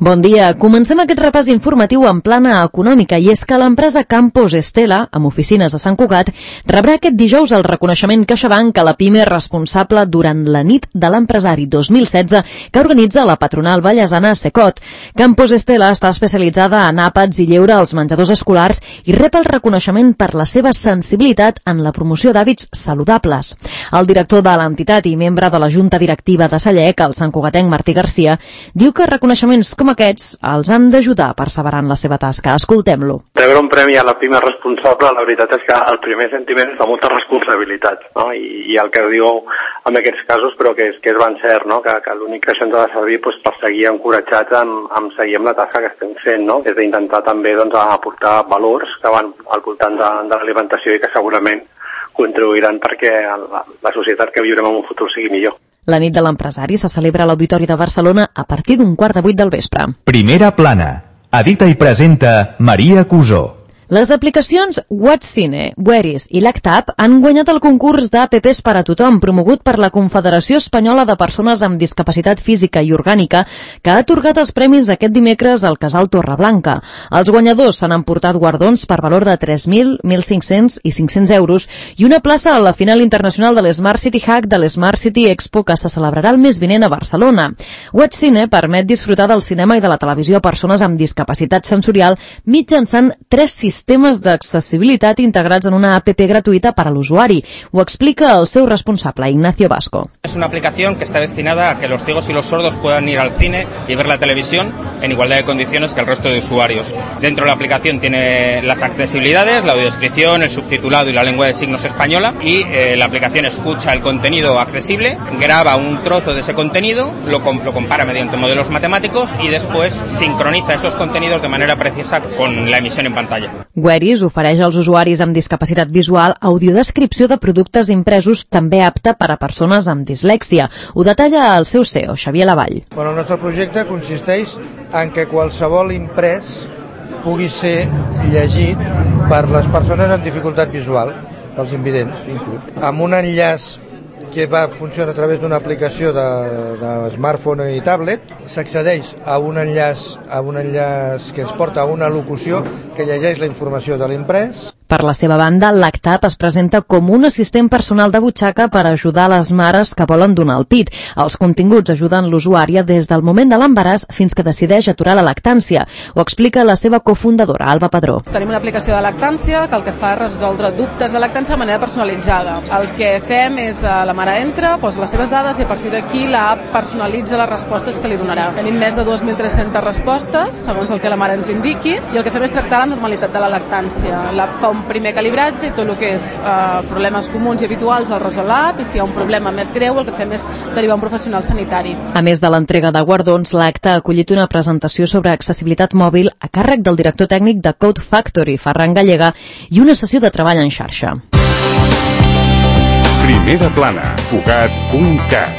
Bon dia. Comencem aquest repàs informatiu en plana econòmica i és que l'empresa Campos Estela, amb oficines a Sant Cugat, rebrà aquest dijous el reconeixement CaixaBank a la PIME responsable durant la nit de l'empresari 2016 que organitza la patronal vallesana Secot. Campos Estela està especialitzada en àpats i lleure als menjadors escolars i rep el reconeixement per la seva sensibilitat en la promoció d'hàbits saludables. El director de l'entitat i membre de la Junta Directiva de Sallec, el santcugatenc Martí Garcia, diu que reconeixements com aquests els han d'ajudar a perseverar en la seva tasca. Escoltem-lo. Rebre un premi a la PIME responsable, la veritat és que el primer sentiment és de molta responsabilitat, no? I el que diu en aquests casos, però que és ben cert, no? Que l'únic que això ens ha de servir per seguir encoratjats en seguir amb la tasca que estem fent, no? És d'intentar també aportar valors que van al voltant de l'alimentació i que segurament contribuiran perquè la societat que viurem en un futur sigui millor. La nit de l'empresari se celebra a l'Auditori de Barcelona a partir d'7:15 del vespre. Primera plana. Edita i presenta Maria Cusó. Les aplicacions WhatCine, Whereis i LactApp han guanyat el concurs d'APPs per a tothom promogut per la Confederació Espanyola de Persones amb Discapacitat Física i Orgànica, que ha atorgat els premis aquest dimecres al Casal Torreblanca. Els guanyadors s'han emportat guardons per valor de 3.000, 1.500 i 500 euros i una plaça a la final internacional de l'Smart City Hack de l'Smart City Expo que se celebrarà el mes vinent a Barcelona. WhatCine permet disfrutar del cinema i de la televisió a persones amb discapacitat sensorial mitjançant 3 sistemes d'accessibilitat integrats en una app gratuïta per a l'usuari. Ho explica el seu responsable, Ignacio Vasco. Es una aplicación que está destinada a que los ciegos y los sordos puedan ir al cine y ver la televisión en igualdad de condiciones que el resto de usuarios. Dentro de la aplicación tiene las accesibilidades, la audiodescripción, el subtitulado y la lengua de signos española y la aplicación escucha el contenido accesible, graba un trozo de ese contenido, lo compara mediante modelos matemáticos y después sincroniza esos contenidos de manera precisa con la emisión en pantalla. Whereis ofereix als usuaris amb discapacitat visual audiodescripció de productes impresos també apta per a persones amb dislèxia. Ho detalla el seu CEO, Xavier Lavall. El nostre projecte consisteix en que qualsevol imprès pugui ser llegit per les persones amb dificultat visual, els invidents, inclús. Amb un enllaç que funciona a través d'una aplicació de smartphone i tablet, s'accedeix a un enllaç que ens porta a una locució que llegeix la informació de l'imprès. Per la seva banda, LactApp es presenta com un assistent personal de butxaca per ajudar les mares que volen donar el pit. Els continguts ajuden l'usuària des del moment de l'embaràs fins que decideix aturar la lactància. Ho explica la seva cofundadora, Alba Padró. Tenim una aplicació de lactància que el que fa és resoldre dubtes de lactància de manera personalitzada. El que fem és la mare entra, posa les seves dades i a partir d'aquí l'app personalitza les respostes que li donarà. Tenim més de 2.300 respostes, segons el que la mare ens indiqui, i el que fem és tractar la normalitat de la lactància. L'app fa un primer calibratge i tot el que és problemes comuns i habituals el resol l'app i si hi ha un problema més greu el que fem és derivar un professional sanitari. A més de l'entrega de guardons, l'acte ha acollit una presentació sobre accessibilitat mòbil a càrrec del director tècnic de Code Factory, Ferran Gallega, i una sessió de treball en xarxa. Primera plana, Cugat.cat.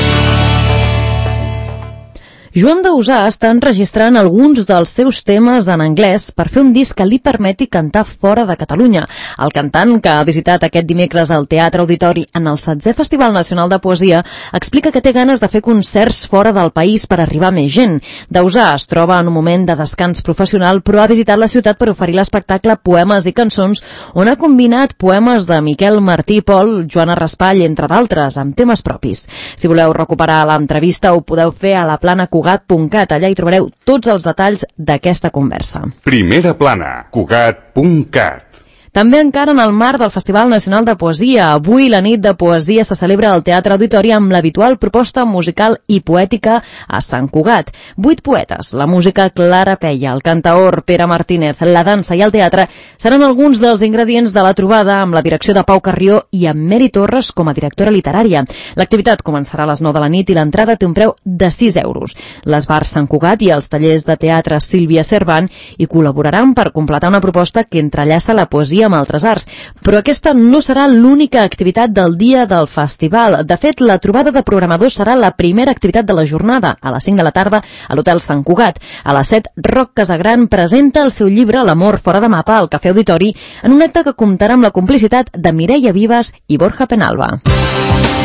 Joan Dausà està enregistrant alguns dels seus temes en anglès per fer un disc que li permeti cantar fora de Catalunya. El cantant, que ha visitat aquest dimecres al Teatre Auditori en el 16è Festival Nacional de Poesia, explica que té ganes de fer concerts fora del país per arribar a més gent. Dausà es troba en un moment de descans professional, però ha visitat la ciutat per oferir l'espectacle Poemes i Cançons, on ha combinat poemes de Miquel Martí i Pol, Joana Raspall, entre d'altres, amb temes propis. Si voleu recuperar l'entrevista, ho podeu fer a la plana Cugat.cat. Allà hi trobareu tots els detalls d'aquesta conversa. Primera plana, Cugat.cat. També encara en el marc del Festival Nacional de Poesia. Avui la nit de poesia se celebra al Teatre Auditori amb l'habitual proposta musical i poètica a Sant Cugat. 8 poetes, la música Clara Peia, el cantaor Pere Martínez, la dansa i el teatre seran alguns dels ingredients de la trobada amb la direcció de Pau Carrió i amb Meri Torres com a directora literària. L'activitat començarà a les 9 de la nit i l'entrada té un preu de 6 euros. Les bars Sant Cugat i els tallers de teatre Sílvia Cervant hi col·laboraran per completar una proposta que entrellaça la poesia amb altres arts. Però aquesta no serà l'única activitat del dia del festival. De fet, la trobada de programadors serà la primera activitat de la jornada, a les 5 de la tarda, a l'Hotel Sant Cugat. A les 7, Roc Casagran presenta el seu llibre L'amor fora de mapa al Cafè Auditori en un acte que comptarà amb la complicitat de Mireia Vives i Borja Penalba.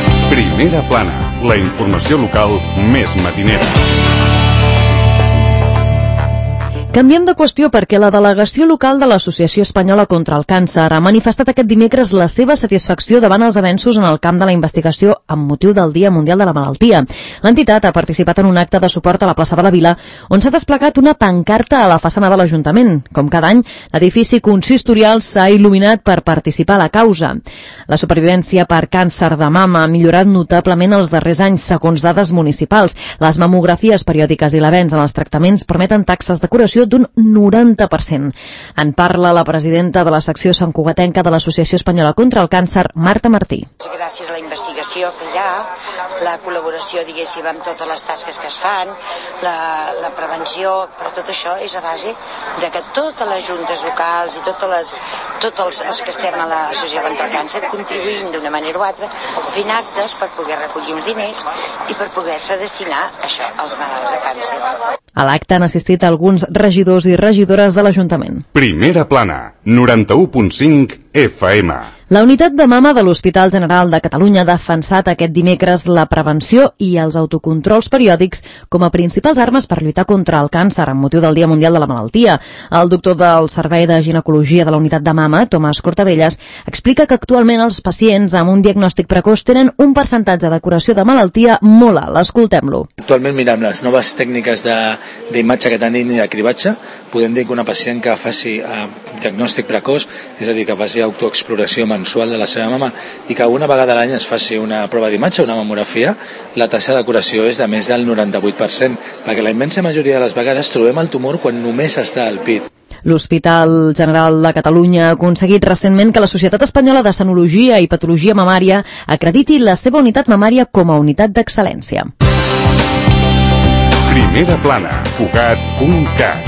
Primera plana, la informació local més matinera. Canviem de qüestió perquè la delegació local de l'Associació Espanyola contra el Càncer ha manifestat aquest dimecres la seva satisfacció davant els avenços en el camp de la investigació amb motiu del Dia Mundial de la Malaltia. L'entitat ha participat en un acte de suport a la plaça de la Vila on s'ha desplegat una pancarta a la façana de l'Ajuntament. Com cada any, l'edifici consistorial s'ha il·luminat per participar a la causa. La supervivència per càncer de mama ha millorat notablement els darrers anys, segons dades municipals. Les mamografies periòdiques i l'avenç en els tractaments permeten taxes de curació d'un 90%. En parla la presidenta de la secció santcugatenca de l'Associació Espanyola contra el Càncer, Marta Martí. Gràcies a la investigació que hi ha, la col·laboració, diguéssim, amb totes les tasques que es fan, la prevenció, però tot això és a base de que totes les juntes locals i tots els que estem a l'Associació contra el Càncer contribuïm d'una manera o altra, fent actes per poder recollir uns diners i per poder-se destinar això als malalts de càncer. A l'acte han assistit alguns regidors i regidores de l'Ajuntament. Primera plana, 91.5 FM. La unitat de mama de l'Hospital General de Catalunya ha defensat aquest dimecres la prevenció i els autocontrols periòdics com a principals armes per lluitar contra el càncer amb motiu del Dia Mundial de la Malaltia. El doctor del Servei de Ginecologia de la unitat de mama, Tomàs Cortadellas, explica que actualment els pacients amb un diagnòstic precoç tenen un percentatge de curació de malaltia molt alt. Escoltem-lo. Actualment, mirant les noves tècniques d'imatge que tenim i de cribatge, podem dir que una pacient que faci diagnòstic precoç, és a dir, que faci autoexploració mensual de la seva mama i que una vegada a l'any es faci una prova d'imatge, una mamografia, la taxa de curació és de més del 98%, perquè la immensa majoria de les vegades trobem el tumor quan només està al pit. L'Hospital General de Catalunya ha aconseguit recentment que la Societat Espanyola de Senologia i Patologia Mamària acrediti la seva unitat mamària com a unitat d'excel·lència. Primera plana, Cugat.cat.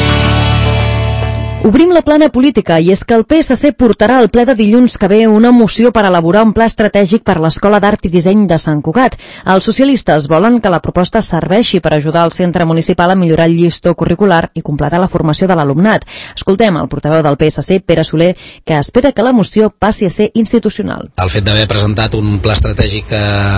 Obrim la plana política i és que el PSC portarà al ple de dilluns que ve una moció per elaborar un pla estratègic per l'Escola d'Art i Disseny de Sant Cugat. Els socialistes volen que la proposta serveixi per ajudar el centre municipal a millorar el llistó curricular i completar la formació de l'alumnat. Escoltem el portaveu del PSC, Pere Soler, que espera que la moció passi a ser institucional. El fet d'haver presentat un pla estratègic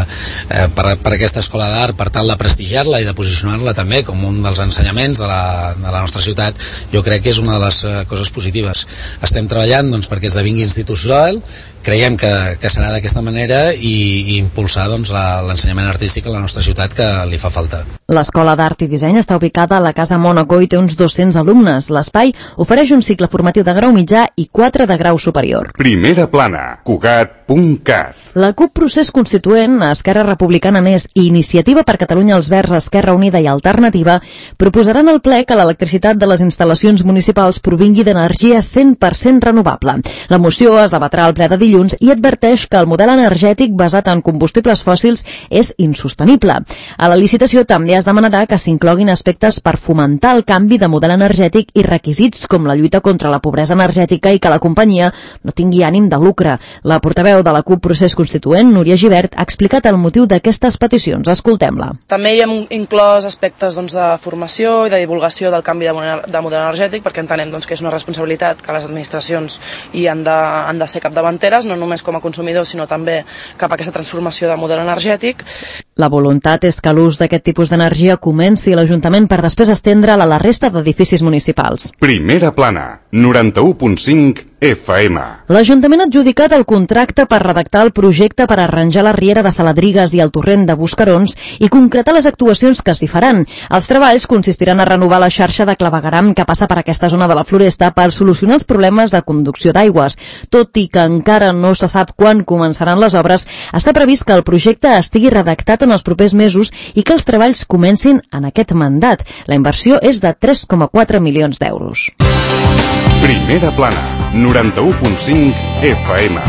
per aquesta escola d'art, per tal de prestigiar-la i de posicionar-la també com un dels ensenyaments de la nostra ciutat, jo crec que és una de les coses positives. Estem treballant perquè esdevingui institucional, creiem que serà d'aquesta manera i impulsar l'ensenyament artístic a la nostra ciutat que li fa falta. L'Escola d'Art i Disseny està ubicada a la Casa Mónaco i té uns 200 alumnes. L'espai ofereix un cicle formatiu de grau mitjà i 4 de grau superior. Primera plana, Cugat.cat. La CUP Procés Constituent, Esquerra Republicana Més i Iniciativa per Catalunya els Verds, Esquerra Unida i Alternativa proposaran al ple que l'electricitat de les instal·lacions municipals provingui d'energia 100% renovable. La moció es debatrà al ple de dilluns i adverteix que el model energètic basat en combustibles fòssils és insostenible. A la licitació també es demanarà que s'incloguin aspectes per fomentar el canvi de model energètic i requisits com la lluita contra la pobresa energètica i que la companyia no tingui ànim de lucre. La portaveu de la CUP Procés Constituent, Núria Gibert, ha explicat el motiu d'aquestes peticions. Escoltem-la. També hi hem inclòs aspectes de formació i de divulgació del canvi de model energètic, perquè entenem que és una responsabilitat que les administracions hi han de ser capdavanteres, no només com a consumidors, sinó també cap a aquesta transformació de model energètic. La voluntat és que l'ús d'aquest tipus d'energia comenci a l'Ajuntament per després estendre'l a la resta d'edificis municipals. Primera plana, 91.5 FM. L'Ajuntament ha adjudicat el contracte per redactar el projecte per arranjar la riera de Saladrigues i el torrent de Buscarons i concretar les actuacions que s'hi faran. Els treballs consistiran a renovar la xarxa de clavegueram que passa per aquesta zona de la Floresta per solucionar els problemes de conducció d'aigües. Tot i que encara no se sap quan començaran les obres, està previst que el projecte estigui redactat en els propers mesos i que els treballs comencin en aquest mandat. La inversió és de 3,4 milions d'euros. Primera plana, 91.5 FM.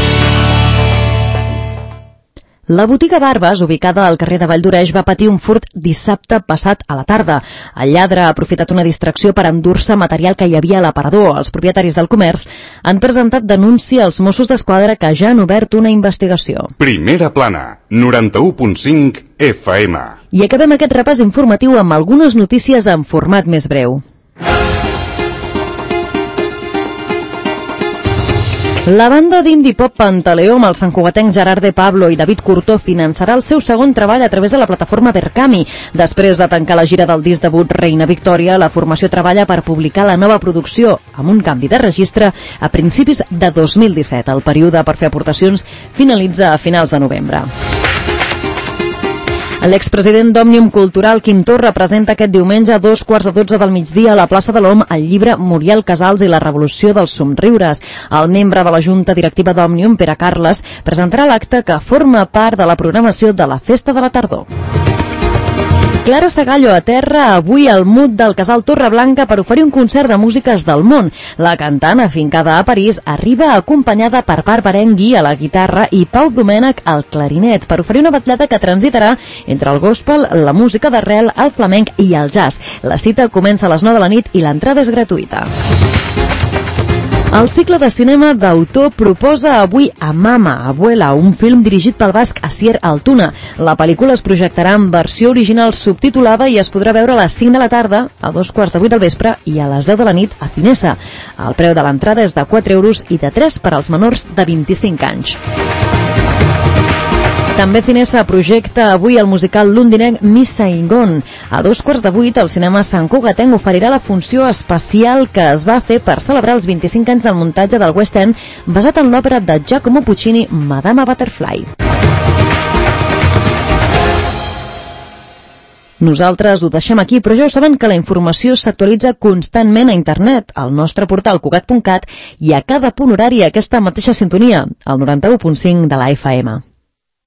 La botiga Barbes, ubicada al carrer de Valldoreix, va patir un furt dissabte passat a la tarda. El lladre ha aprofitat una distracció per endur-se material que hi havia a l'aparador. Els propietaris del comerç han presentat denúncia als Mossos d'Esquadra que ja han obert una investigació. Primera plana, 91.5 FM. I acabem aquest repàs informatiu amb algunes notícies en format més breu. La banda d'indie pop Pantaleó amb el santcugatenc Gerard de Pablo i David Curtó finançarà el seu segon treball a través de la plataforma Berkami. Després de tancar la gira del disc debut Reina Victòria, la formació treballa per publicar la nova producció amb un canvi de registre a principis de 2017. El període per fer aportacions finalitza a finals de novembre. L'expresident d'Òmnium Cultural, Quim Torra, presenta aquest diumenge a 12:15 del migdia a la plaça de l'OM el llibre Muriel Casals i la revolució dels somriures. El membre de la Junta Directiva d'Òmnium, Pere Carles, presentarà l'acte que forma part de la programació de la Festa de la Tardor. Clara Sagallo aterra avui al MUT del Casal Torreblanca per oferir un concert de músiques del món. La cantant, afincada a París, arriba acompanyada per Bàrbara Engui a la guitarra i Pau Domènech al clarinet per oferir una vetllada que transitarà entre el gospel, la música d'arrel, el flamenc i el jazz. La cita comença a les 9 de la nit i l'entrada és gratuïta. El cicle de cinema d'autor proposa avui a Mama, Abuela, un film dirigit pel basc Asier Altuna. La pel·lícula es projectarà en versió original subtitulada i es podrà veure a les 5 de la tarda, a 2:15 del vespre i a les 10 de la nit a Cinesa. El preu de l'entrada és de 4 euros i de 3 per als menors de 25 anys. També Cinesa projecta avui el musical londinenc Miss Saigon. A 7:15 el cinema Sant Cugatenc oferirà la funció especial que es va fer per celebrar els 25 anys del muntatge del West End basat en l'òpera de Giacomo Puccini, Madama Butterfly. Nosaltres ho deixem aquí, però ja ho saben que la informació s'actualitza constantment a internet, al nostre portal cugat.cat i a cada punt horari a aquesta mateixa sintonia, al 91.5 de la FM.